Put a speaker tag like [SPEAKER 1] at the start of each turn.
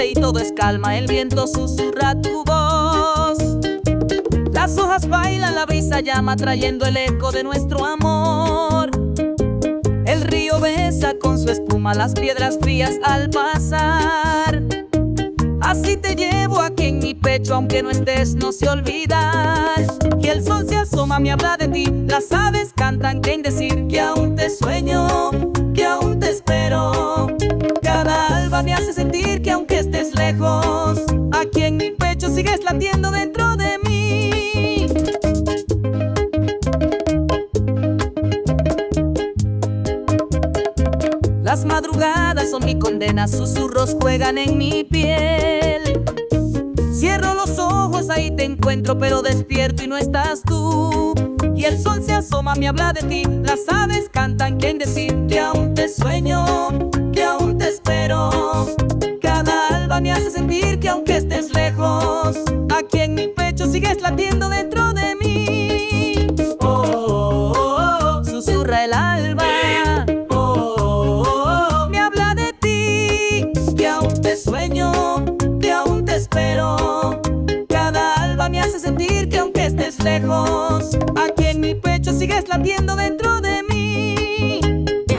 [SPEAKER 1] y todo es calma, el viento susurra tu voz. Las hojas bailan, la brisa llama trayendo el eco de nuestro amor. El río besa con su espuma las piedras frías al pasar. Así te llevo aquí en mi pecho, aunque no estés, no sé olvidar. Y el sol se asoma, me habla de ti, las aves cantan, creen decir que aún te sueño, que aún te espero. Cada alba me hace sentir que aunque estés lejos, aquí en mi pecho sigues latiendo dentro de mí. Las madrugadas son mi condena, susurros juegan en mi piel. Cierro los ojos, ahí te encuentro, pero despierto y no estás tú. Y el sol se asoma, me habla de ti, las aves cantan, quieren decir que aún te sueño, que aún te espero. Cada alba me hace sentir que aunque estés lejos, aquí en mi pecho sigues latiendo dentro de mí. Oh, oh, oh, oh, susurra el alba. Sueño, que aún te espero. Cada alba me hace sentir que aunque estés lejos, aquí en mi pecho sigues latiendo dentro de